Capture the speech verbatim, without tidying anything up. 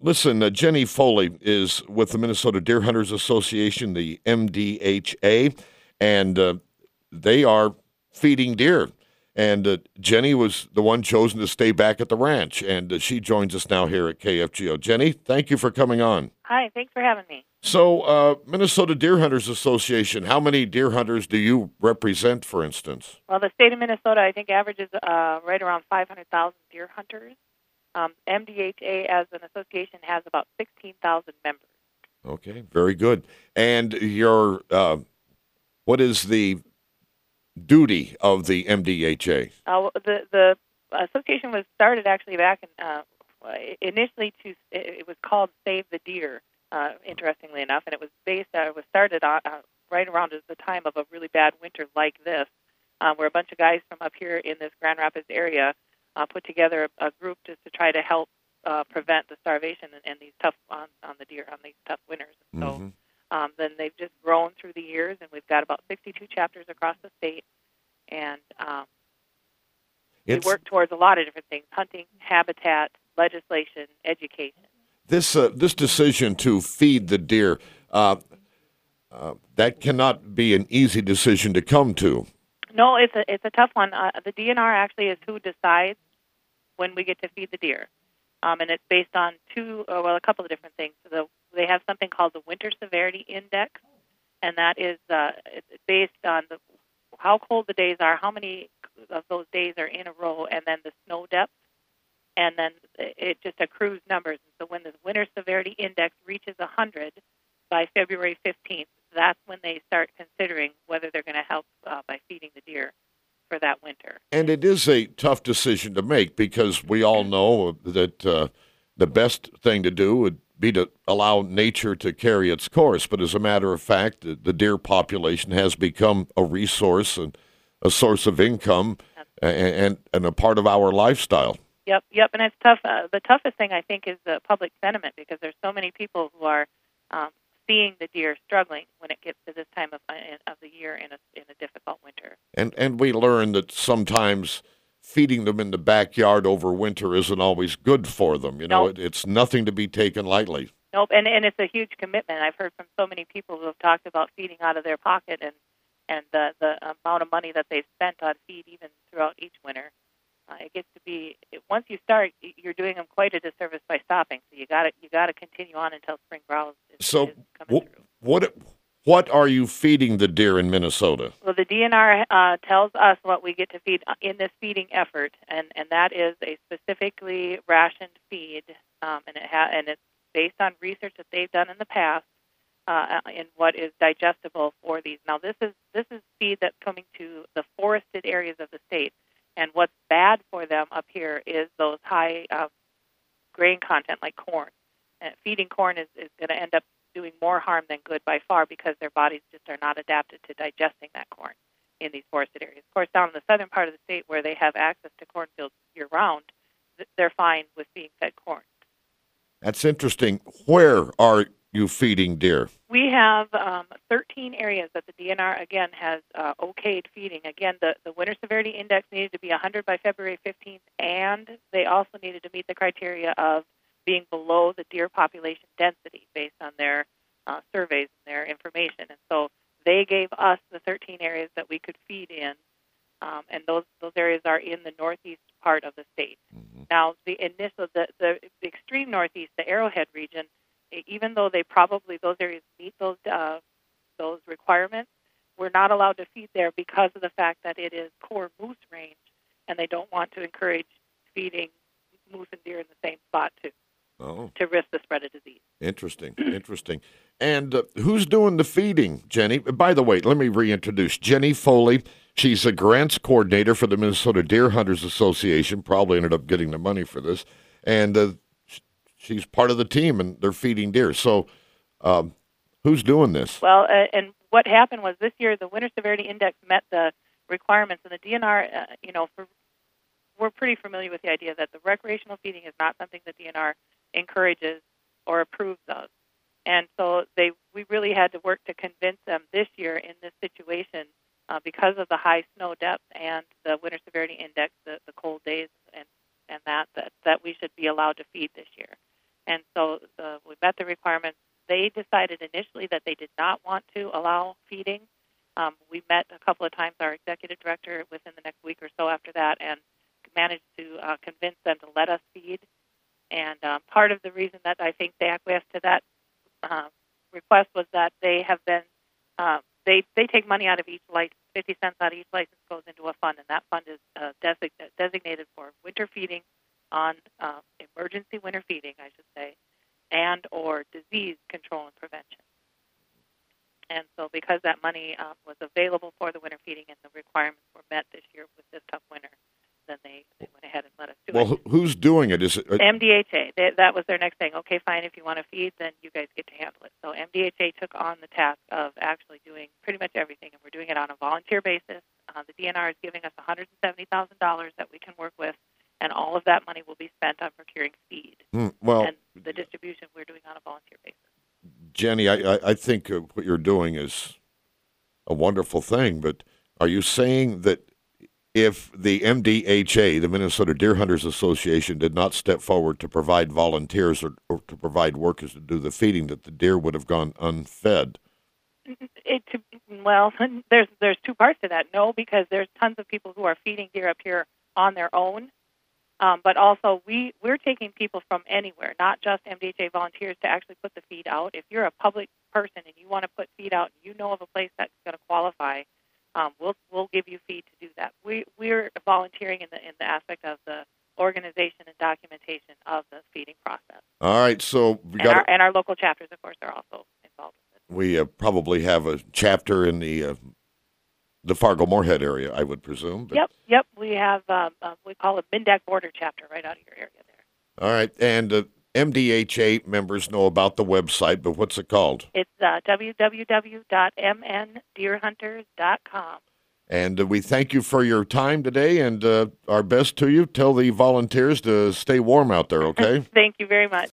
Listen, uh, Jenny Foley is with the Minnesota Deer Hunters Association, the M D H A, and uh, they are feeding deer. And uh, Jenny was the one chosen to stay back at the ranch, and uh, she joins us now here at K F G O. Jenny, thank you for coming on. Hi, thanks for having me. So, uh, Minnesota Deer Hunters Association, how many deer hunters do you represent, for instance? Well, the state of Minnesota, I think, averages uh, right around five hundred thousand deer hunters. Um, M D H A, as an association, has about sixteen thousand members. Okay, very good. And your, uh, what is the duty of the M D H A? Uh, the the association was started actually back in uh, initially to it was called Save the Deer. Uh, interestingly enough, and it was based uh, it was started on, uh, right around the time of a really bad winter like this, uh, where a bunch of guys from up here in this Grand Rapids area uh, put together a, a group just to try to help uh, prevent the starvation and, and these tough on, on the deer on these tough winters. And Mm-hmm. so um, then they've just grown through the years, and we've got about sixty-two chapters across the state, and um, we It's, work towards a lot of different things: hunting, habitat, legislation, education. this uh, this decision to feed the deer, uh, uh, that cannot be an easy decision to come to. No, it's a it's a tough one. Uh, the D N R actually is who decides when we get to feed the deer, um, and it's based on two, uh, well, a couple of different things. So the, they have something called the Winter Severity Index, and that is uh, it's based on the, how cold the days are, how many of those days are in a row, and then the snow depth, and then it just accrues numbers. And so when the Winter Severity Index reaches one hundred by February fifteenth, that's when they start considering whether they're going to help uh, by feeding the deer for that winter. And it is a tough decision to make because we all know that uh, the best thing to do would be to allow nature to carry its course. But as a matter of fact, the, the deer population has become a resource and a source of income and, and, and a part of our lifestyle. Yep, yep, and it's tough. Uh, the toughest thing, I think, is the public sentiment, because there's so many people who are um, seeing the deer struggling when it gets to this time of uh, of the year in a in a difficult winter. And and we learn that sometimes feeding them in the backyard over winter isn't always good for them. You know, Nope. it, it's nothing to be taken lightly. Nope, and and it's a huge commitment. I've heard from so many people who have talked about feeding out of their pocket and and the the amount of money that they've spent on feed even throughout each winter. Uh, it gets to be it, once you start, you're doing them quite a disservice by stopping. So you got to you got to continue on until spring browse is, So is coming wh- through. what what are you feeding the deer in Minnesota? Well, the D N R uh, tells us what we get to feed in this feeding effort, and, and that is a specifically rationed feed, um, and it ha- and it's based on research that they've done in the past uh, in what is digestible for these. Now, this is this is feed that's coming to the forested areas of the state. And what's bad for them up here is those high uh, grain content like corn. And feeding corn is, is going to end up doing more harm than good by far, because their bodies just are not adapted to digesting that corn in these forested areas. Of course, down in the southern part of the state where they have access to cornfields year-round, they're fine with being fed corn. That's interesting. Where are you feeding deer? We have um, thirteen areas that the D N R, again, has uh, okayed feeding. Again, the, the Winter Severity Index needed to be one hundred by February fifteenth, and they also needed to meet the criteria of being below the deer population density based on their uh, surveys and their information. And so they gave us the thirteen areas that we could feed in, um, and those those areas are in the northeast part of the state. Mm-hmm. Now, the initial, the, the, the extreme northeast, the Arrowhead region, even though they probably, those areas meet those uh, those requirements, we're not allowed to feed there because of the fact that it is core moose range, and they don't want to encourage feeding moose and deer in the same spot to Oh, to risk the spread of disease. interesting, interesting. And uh, who's doing the feeding, Jenny? By the way, let me reintroduce Jenny Foley. She's a grants coordinator for the Minnesota Deer Hunters Association. Probably ended up getting the money for this. And uh, she's part of the team, and they're feeding deer. So um, who's doing this? Well, uh, and what happened was this year the Winter Severity Index met the requirements, and the D N R, uh, you know, for, we're pretty familiar with the idea that the recreational feeding is not something the D N R encourages or approves of. And so they, we really had to work to convince them this year in this situation, uh, because of the high snow depth and the Winter Severity Index, the, the cold days, and, and that, that, that we should be allowed to feed this year. And so uh, we met the requirements. They decided initially that they did not want to allow feeding. Um, we met a couple of times, our executive director, within the next week or so after that, and managed to uh, convince them to let us feed. And um, part of the reason that I think they acquiesced to that uh, request was that they have been, uh, they, they take money out of each license. fifty cents out of each license goes into a fund, and that fund is uh, desig- designated for winter feeding on uh, emergency winter feeding, I should say, and or disease control and prevention. And so because that money um, was available for the winter feeding and the requirements were met this year with this tough winter, then they, they went ahead and let us do well, it. Well, who's doing it? Is it uh, M D H A. They, that was their next thing. Okay, fine, if you want to feed, then you guys get to handle it. So M D H A took on the task of actually doing pretty much everything, and we're doing it on a volunteer basis. Uh, the D N R is giving us one hundred seventy thousand dollars that we can work with, and all of that money will be spent on procuring feed. Hmm, well, and the distribution we're doing on a volunteer basis. Jenny, I, I, I think uh, what you're doing is a wonderful thing, but are you saying that if the M D H A, the Minnesota Deer Hunters Association, did not step forward to provide volunteers or, or to provide workers to do the feeding, that the deer would have gone unfed? It, well, there's there's two parts to that. No, because there's tons of people who are feeding deer up here on their own, um, but also we, we're taking people from anywhere, not just M D H A volunteers, to actually put the feed out. If you're a public person and you want to put feed out and you know of a place that's going to qualify, Um, we'll we'll give you feed to do that. We we're volunteering in the in the aspect of the organization and documentation of the feeding process. All right, so we and got our, and our local chapters, of course, are also involved with it. we uh, probably have a chapter in the uh, the Fargo-Moorhead area, I would presume. But... Yep, yep. We have um, uh, we call it Mindac Border chapter right out of your area there. All right, and uh, M D H A members know about the website, but what's it called? It's uh, w w w dot m n deer hunters dot com. And uh, we thank you for your time today, and uh, our best to you. Tell the volunteers to stay warm out there, okay? Thank you very much.